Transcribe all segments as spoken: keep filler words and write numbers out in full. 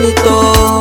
rito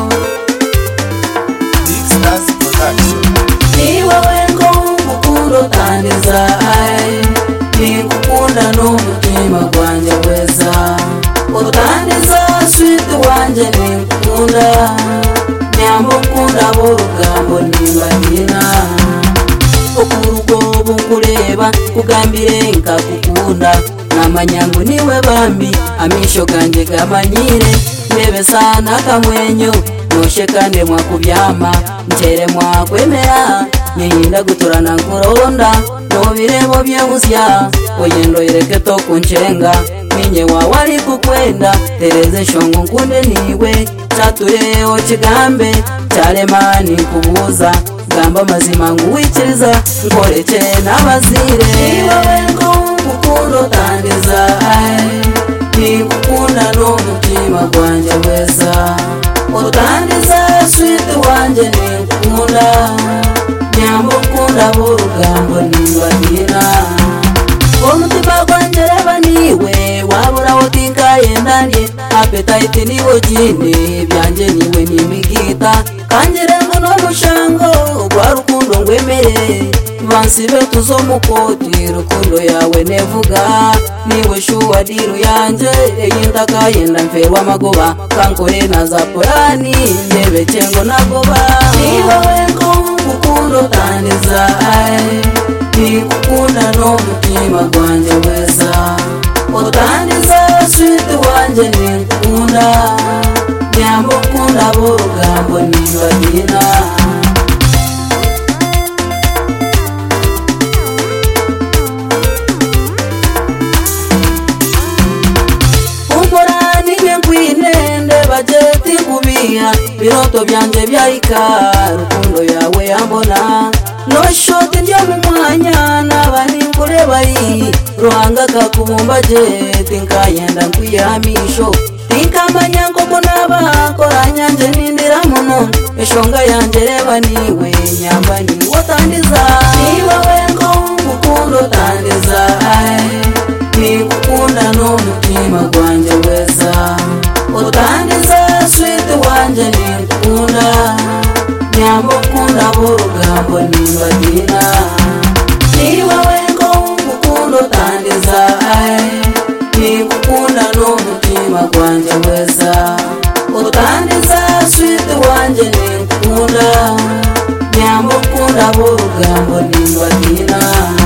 Big Stars Production. ni wowe ngo mukuru tandiza ni gukunda n'umutima gwanjye weza utandiza sweet wanje ni gukunda nyambo kunda burugambo nimbagina okurugo bunkureba kugambire nkakukunda namanyangu niwe bambi amisho ganje gamanyire ndebe sana kamwenyo noshekane mwakubyama nchere mwakwemera nyinda guturana nkuronda nobirebo byegusya oyendo ireke tokunchenga minye wawali kukwenda tereze shongo nkunde niwe chatureo chigambe chalemani kubuza gamba mazima nguwikiriza nkoreke n'abazire niwe ngo mukundo tandiza ni gukunda n'umutima gwanjye weza utandiza sweet wanje ni gukunda nyambo kunda burugambo nimbagina umutima gwanjye reba niwe wabura wotinka yendanye appetite niwo jini byanje niwe nimigita kanjire muno mushango gwa rukundo ngwemere bansibe tuzo mukoti rukundo yawe nevuga niwe shuwa diru yanje eyindaka yenda mferwa magoba kankore naza porani ndebe chengo nagoba niwe ngo mukundo tandiza ni gukunda n'umutima gwanjye weza utandiza sweet wanje ni gukunda nyambo kunda burugambo nimbagina umurani nkwine ndeba jeti kubiha biroto byanje byahika rukundo yawe yambona no shoti ndyo mu mwanya nabani kureba yi ruhanga kakubumba jeti nkayenda nkwiyamisho tinkamanya ngoko naba koranyanje nindira muno eshonga yanje reba niwe nyamba ni wotandiza niwe wengo mukundo tandiza ni gukunda n'umutima gwanjye weza utandiza sweet wanje ni gukunda nyambo kunda burugambo nimbagina niwe wengo mukundo tandiza ni gukunda n'umutima gwanjye weza utandiza sweet wanje ni gukunda nyambo kunda burugambo nimbagina